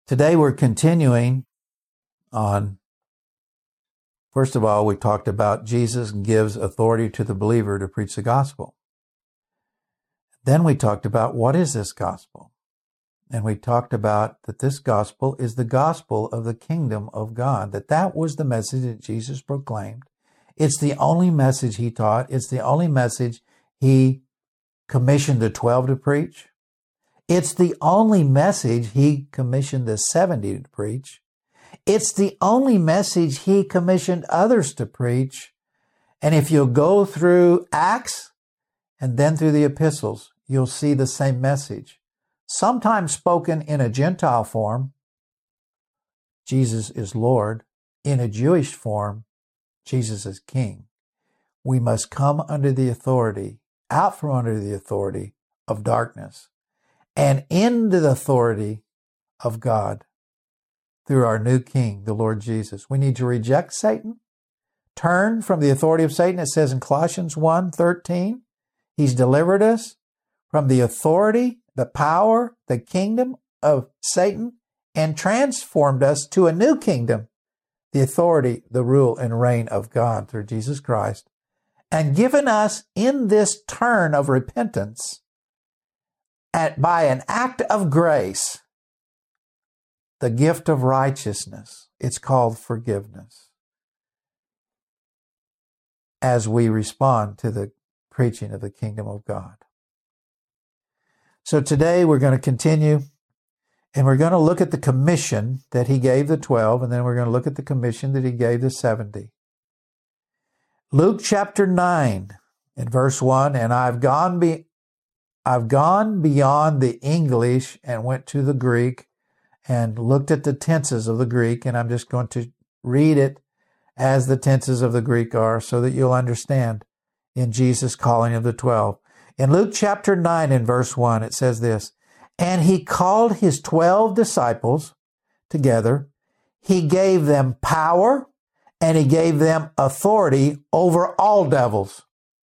Today we're continuing on, first of all, we talked about Jesus gives authority to the believer to preach the gospel. Then we talked about what is this gospel? And we talked about that this gospel is the gospel of the kingdom of God, that was the message that Jesus proclaimed. It's the only message he taught. It's the only message he commissioned the 12 to preach. It's the only message he commissioned the 70 to preach. It's the only message he commissioned others to preach. And if you'll go through Acts and then through the epistles, you'll see the same message. Sometimes spoken in a Gentile form, Jesus is Lord. In a Jewish form, Jesus is King. We must come under the authority, out from under the authority of darkness, and into the authority of God through our new King, the Lord Jesus. We need to reject Satan, turn from the authority of Satan. It says in Colossians 1:13, he's delivered us from the authority, the power, the kingdom of Satan, and transformed us to a new kingdom, the authority, the rule, and reign of God through Jesus Christ, and given us in this turn of repentance, by an act of grace, the gift of righteousness. It's called forgiveness, as we respond to the preaching of the kingdom of God. So today we're going to continue, and we're going to look at the commission that he gave the 12, and then we're going to look at the commission that he gave the 70. Luke chapter 9 and verse 1, and I've gone beyond the English and went to the Greek and looked at the tenses of the Greek, and I'm just going to read it as the tenses of the Greek are so that you'll understand in Jesus' calling of the 12. In Luke chapter 9 and verse 1, it says this, and he called his 12 disciples together. He gave them power and he gave them authority over all devils.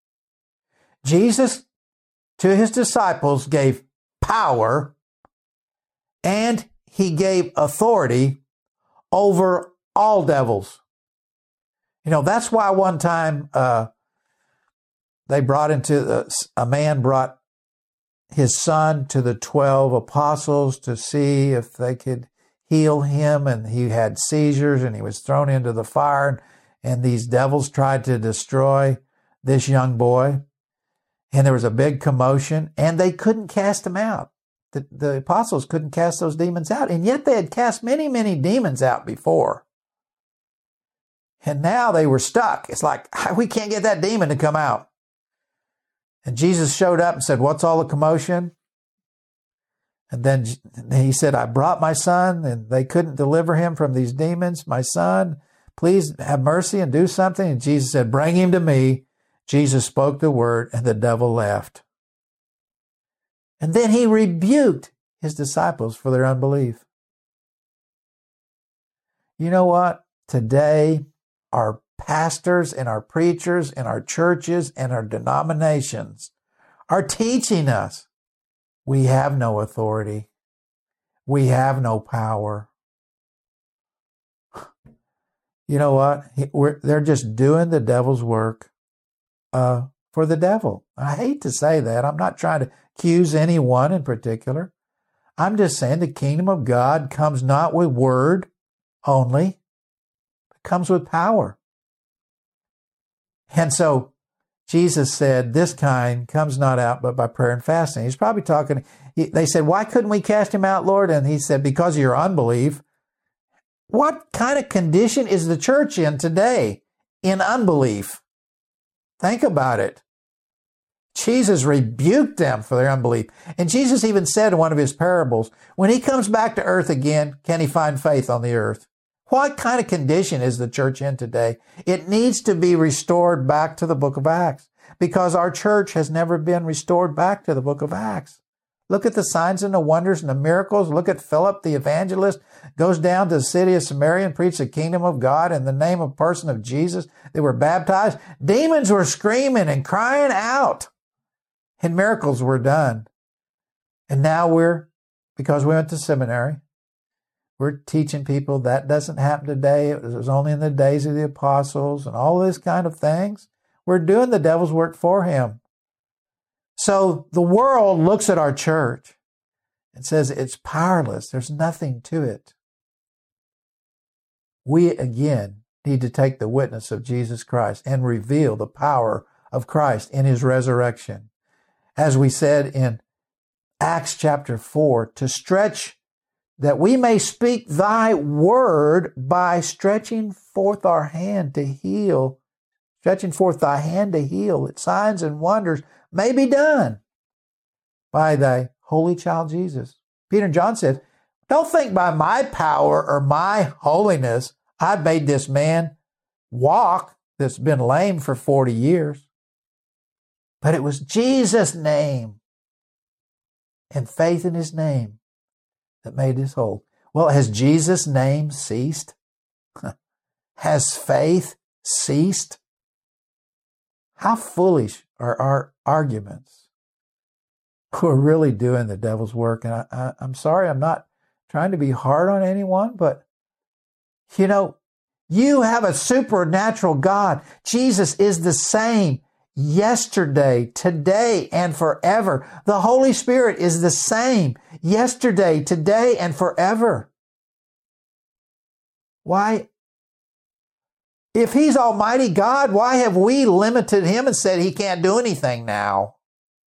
Jesus to his disciples gave power and he gave authority over all devils. You know, that's why one time they brought a man brought his son to the 12 apostles to see if they could heal him, and he had seizures and he was thrown into the fire, and these devils tried to destroy this young boy. And there was a big commotion, and they couldn't cast him out. The apostles couldn't cast those demons out, and yet they had cast many, many demons out before. And now they were stuck. It's like, we can't get that demon to come out. And Jesus showed up and said, what's all the commotion? And then he said, I brought my son, and they couldn't deliver him from these demons. My son, please have mercy and do something. And Jesus said, bring him to me. Jesus spoke the word, and the devil left. And then he rebuked his disciples for their unbelief. You know what? Today, our pastors and our preachers and our churches and our denominations are teaching us we have no authority. We have no power. You know what? They're just doing the devil's work for the devil. I hate to say that. I'm not trying to accuse anyone in particular. I'm just saying the kingdom of God comes not with word only, it comes with power. And so Jesus said, this kind comes not out but by prayer and fasting. He's probably talking, they said, why couldn't we cast him out, Lord? And he said, because of your unbelief. What kind of condition is the church in today in unbelief? Think about it. Jesus rebuked them for their unbelief. And Jesus even said in one of his parables, when he comes back to earth again, can he find faith on the earth? What kind of condition is the church in today? It needs to be restored back to the book of Acts, because our church has never been restored back to the book of Acts. Look at the signs and the wonders and the miracles. Look at Philip, the evangelist, goes down to the city of Samaria and preached the kingdom of God in the name of person of Jesus. They were baptized. Demons were screaming and crying out, and miracles were done. And now because we went to seminary, We're teaching people that doesn't happen today. It was only in the days of the apostles and all this kind of things. We're doing the devil's work for him. So the world looks at our church and says it's powerless. There's nothing to it. We, again, need to take the witness of Jesus Christ and reveal the power of Christ in his resurrection. As we said in Acts chapter 4, to stretch that we may speak thy word by stretching forth our hand to heal, stretching forth thy hand to heal, that signs and wonders may be done by thy holy child Jesus. Peter and John said, don't think by my power or my holiness I've made this man walk that's been lame for 40 years. But it was Jesus' name and faith in his name that made us whole. Well, has Jesus' name ceased? Has faith ceased? How foolish are our arguments? We're really doing the devil's work. And I'm sorry, I'm not trying to be hard on anyone, but you have a supernatural God. Jesus is the same yesterday, today, and forever. The Holy Spirit is the same yesterday, today, and forever. Why? If he's Almighty God, why have we limited him and said he can't do anything now?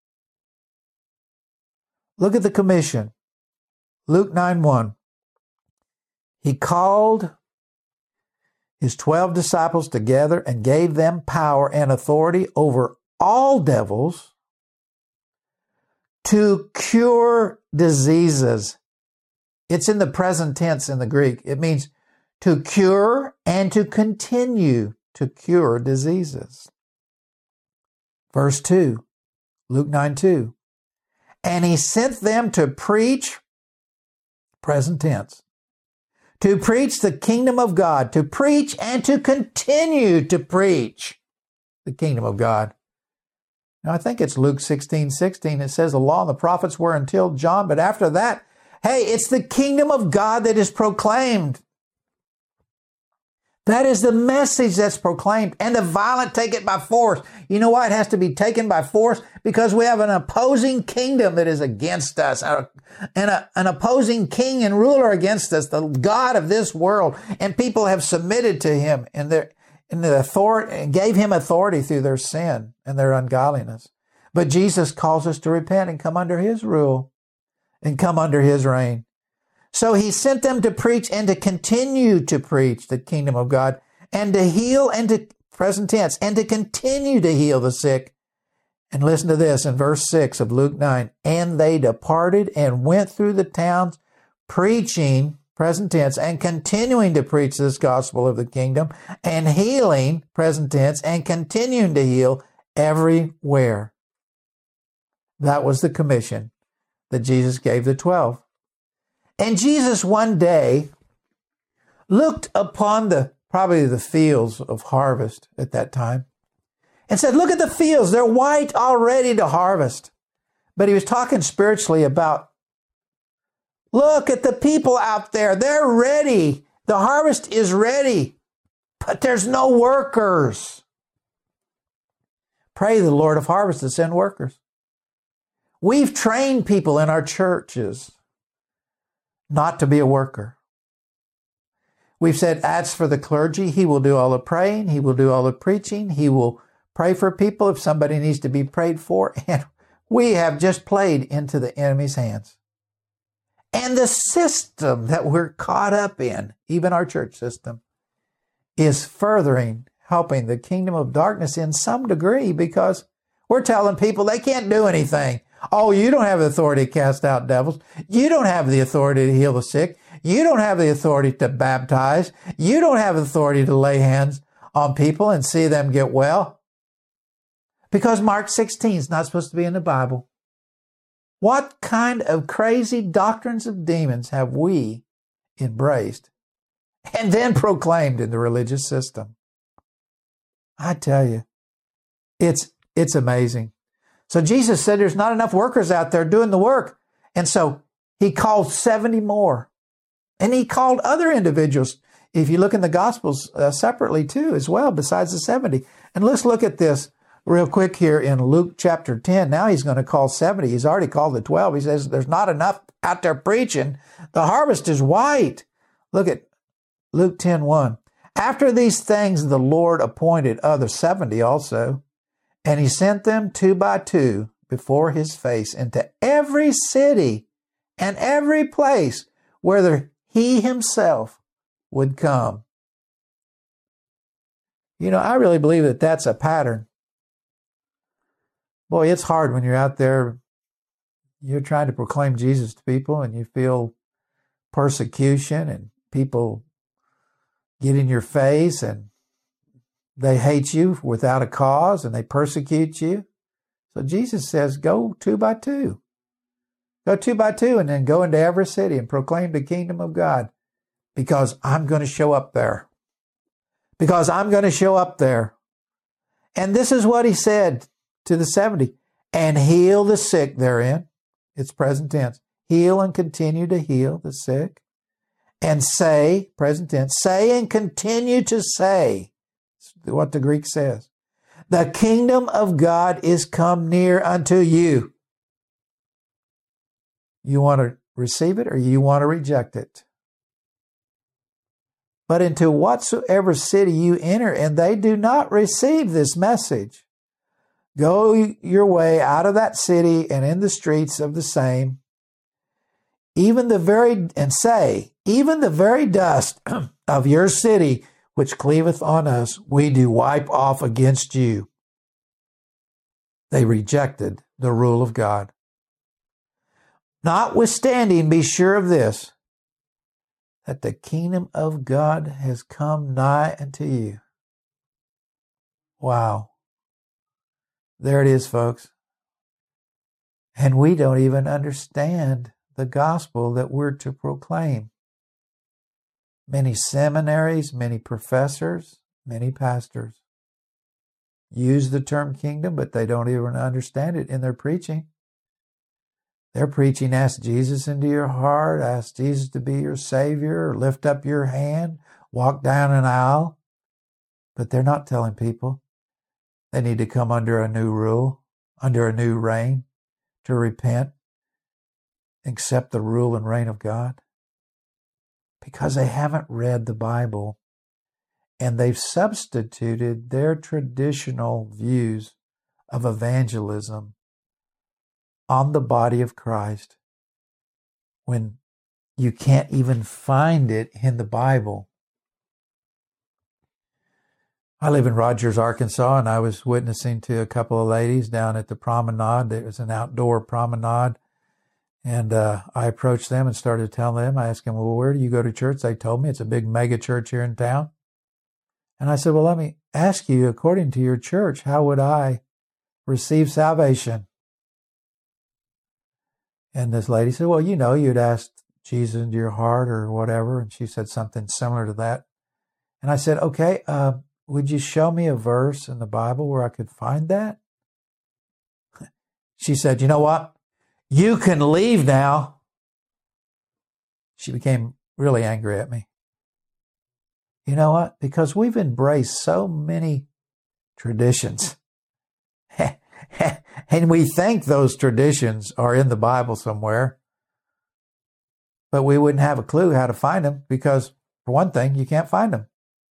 Look at the commission. Luke 9:1. He called his 12 disciples together and gave them power and authority over all devils to cure diseases. It's in the present tense in the Greek. It means to cure and to continue to cure diseases. Verse 2, Luke 9:2. And he sent them to preach, present tense, to preach the kingdom of God, to preach and to continue to preach the kingdom of God. Now, I think it's Luke 16:16. It says the law and the prophets were until John, but after that, hey, it's the kingdom of God that is proclaimed. That is the message that's proclaimed, and the violent take it by force. You know why it has to be taken by force? Because we have an opposing kingdom that is against us, and an opposing king and ruler against us, the God of this world, and people have submitted to him in the authority, and gave him authority through their sin and their ungodliness. But Jesus calls us to repent and come under his rule and come under his reign. So he sent them to preach and to continue to preach the kingdom of God and to heal and to, present tense, and to continue to heal the sick. And listen to this in verse 6 of Luke 9. And they departed and went through the towns preaching, present tense, and continuing to preach this gospel of the kingdom and healing, present tense, and continuing to heal everywhere. That was the commission that Jesus gave the 12. And Jesus one day looked upon probably the fields of harvest at that time and said, look at the fields. They're white, all ready to harvest. But he was talking spiritually about, look at the people out there. They're ready. The harvest is ready, but there's no workers. Pray the Lord of harvest to send workers. We've trained people in our churches not to be a worker. We've said, as for the clergy, he will do all the praying, he will do all the preaching, he will pray for people if somebody needs to be prayed for, and we have just played into the enemy's hands. And the system that we're caught up in, even our church system, is furthering, helping the kingdom of darkness in some degree, because we're telling people they can't do anything. Oh, you don't have the authority to cast out devils. You don't have the authority to heal the sick. You don't have the authority to baptize. You don't have the authority to lay hands on people and see them get well. Because Mark 16 is not supposed to be in the Bible. What kind of crazy doctrines of demons have we embraced and then proclaimed in the religious system? I tell you, it's amazing. So Jesus said there's not enough workers out there doing the work. And so he called 70 more. And he called other individuals, if you look in the Gospels separately too, as well, besides the 70. And let's look at this real quick here in Luke chapter 10. Now he's going to call 70. He's already called the 12. He says there's not enough out there preaching. The harvest is white. Look at Luke 10:1. After these things, the Lord appointed other 70 also, and he sent them 2 by 2 before his face into every city and every place where he himself would come. You know, I really believe that that's a pattern. Boy, it's hard when you're out there, you're trying to proclaim Jesus to people and you feel persecution and people get in your face and they hate you without a cause and they persecute you. So Jesus says, go 2 by 2. Go 2 by 2 and then go into every city and proclaim the kingdom of God, because I'm going to show up there. Because I'm going to show up there. And this is what he said to the 70, and heal the sick therein. It's present tense. Heal and continue to heal the sick. And say, present tense, say and continue to say, what the Greek says, the kingdom of God is come near unto you. You want to receive it or you want to reject it? But into whatsoever city you enter, and they do not receive this message, go your way out of that city and in the streets of the same, even the very dust of your city, which cleaveth on us, we do wipe off against you. They rejected the rule of God. Notwithstanding, be sure of this, that the kingdom of God has come nigh unto you. Wow. There it is, folks. And we don't even understand the gospel that we're to proclaim. Many seminaries, many professors, many pastors use the term kingdom, but they don't even understand it in their preaching. They're preaching, ask Jesus into your heart, ask Jesus to be your Savior, or lift up your hand, walk down an aisle. But they're not telling people they need to come under a new rule, under a new reign, to repent, accept the rule and reign of God. Because they haven't read the Bible and they've substituted their traditional views of evangelism on the body of Christ when you can't even find it in the Bible. I live in Rogers, Arkansas, and I was witnessing to a couple of ladies down at the promenade. It was an outdoor promenade. And I approached them and started telling them, I asked them, well, where do you go to church? They told me it's a big mega church here in town. And I said, well, let me ask you, according to your church, how would I receive salvation? And this lady said, well, you'd ask Jesus into your heart or whatever. And she said something similar to that. And I said, okay, would you show me a verse in the Bible where I could find that? She said, you know what? You can leave now. She became really angry at me. You know what? Because we've embraced so many traditions. And we think those traditions are in the Bible somewhere. But we wouldn't have a clue how to find them because, for one thing, you can't find them.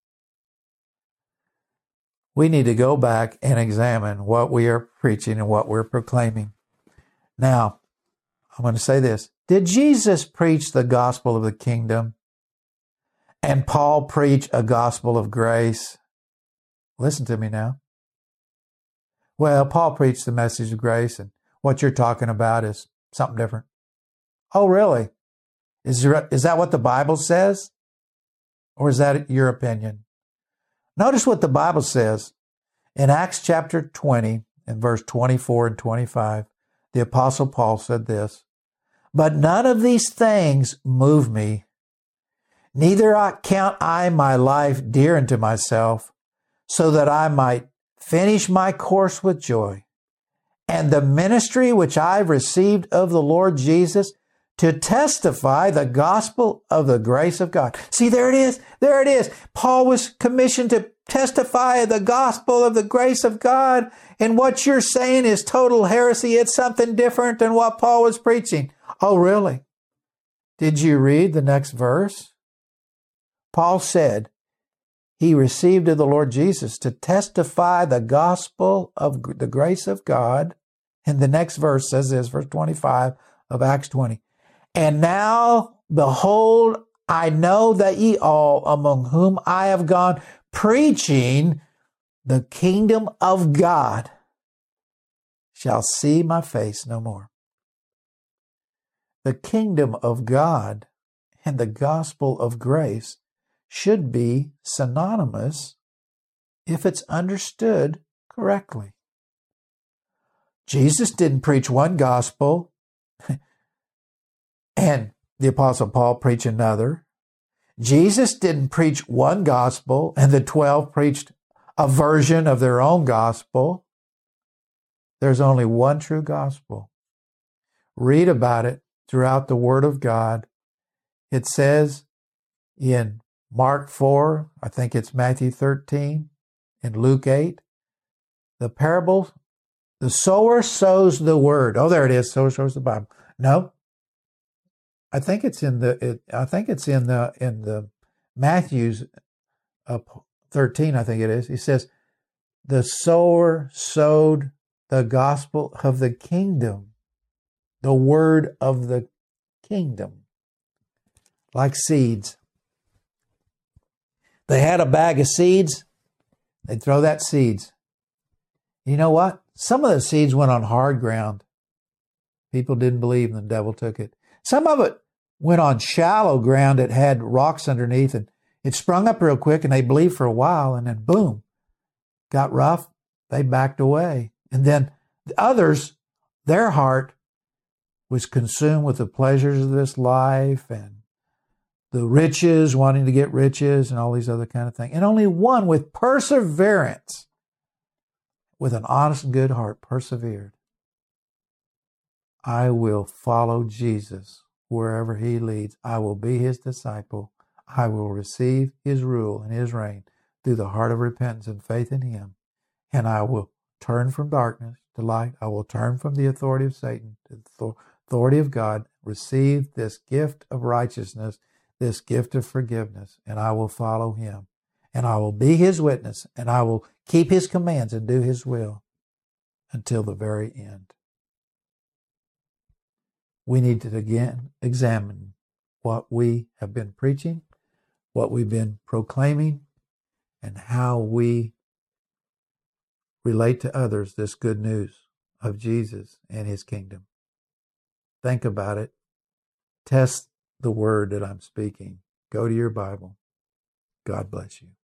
We need to go back and examine what we are preaching and what we're proclaiming. Now, I'm going to say this. Did Jesus preach the gospel of the kingdom and Paul preach a gospel of grace? Listen to me now. Well, Paul preached the message of grace, and what you're talking about is something different. Oh, really? Is that what the Bible says? Or is that your opinion? Notice what the Bible says. In Acts chapter 20, in verse 24 and 25, the Apostle Paul said this, but none of these things move me. Neither count I my life dear unto myself, so that I might finish my course with joy, and the ministry which I've received of the Lord Jesus to testify the gospel of the grace of God. See, there it is. There it is. Paul was commissioned to testify the gospel of the grace of God. And what you're saying is total heresy. It's something different than what Paul was preaching. Oh, really? Did you read the next verse? Paul said he received of the Lord Jesus to testify the gospel of the grace of God. And the next verse says this, verse 25 of Acts 20. And now, behold, I know that ye all, among whom I have gone preaching the kingdom of God, shall see my face no more. The kingdom of God and the gospel of grace should be synonymous if it's understood correctly. Jesus didn't preach one gospel and the Apostle Paul preached another. Jesus didn't preach one gospel and the 12 preached a version of their own gospel. There's only one true gospel. Read about it throughout the Word of God. It says in Mark 4, I think it's Matthew 13, and Luke 8, the parable, the sower sows the word. Oh, there it is. Sower sows the Bible. No, I think it's in the Matthew's 13. I think it is. He says, the sower sowed the gospel of the kingdom, the word of the kingdom, like seeds. They had a bag of seeds. They'd throw that seeds. You know what? Some of the seeds went on hard ground. People didn't believe and the devil took it. Some of it went on shallow ground. It had rocks underneath and it sprung up real quick and they believed for a while and then boom, got rough. They backed away. And then the others, their heart was consumed with the pleasures of this life and the riches, wanting to get riches and all these other kind of things. And only one with perseverance, with an honest and good heart, persevered. I will follow Jesus wherever he leads. I will be his disciple. I will receive his rule and his reign through the heart of repentance and faith in him. And I will turn from darkness to light. I will turn from the authority of Satan to the authority of God, receive this gift of righteousness, this gift of forgiveness, and I will follow him. And I will be his witness, and I will keep his commands and do his will until the very end. We need to again examine what we have been preaching, what we've been proclaiming, and how we relate to others this good news of Jesus and his kingdom. Think about it. Test the word that I'm speaking. Go to your Bible. God bless you.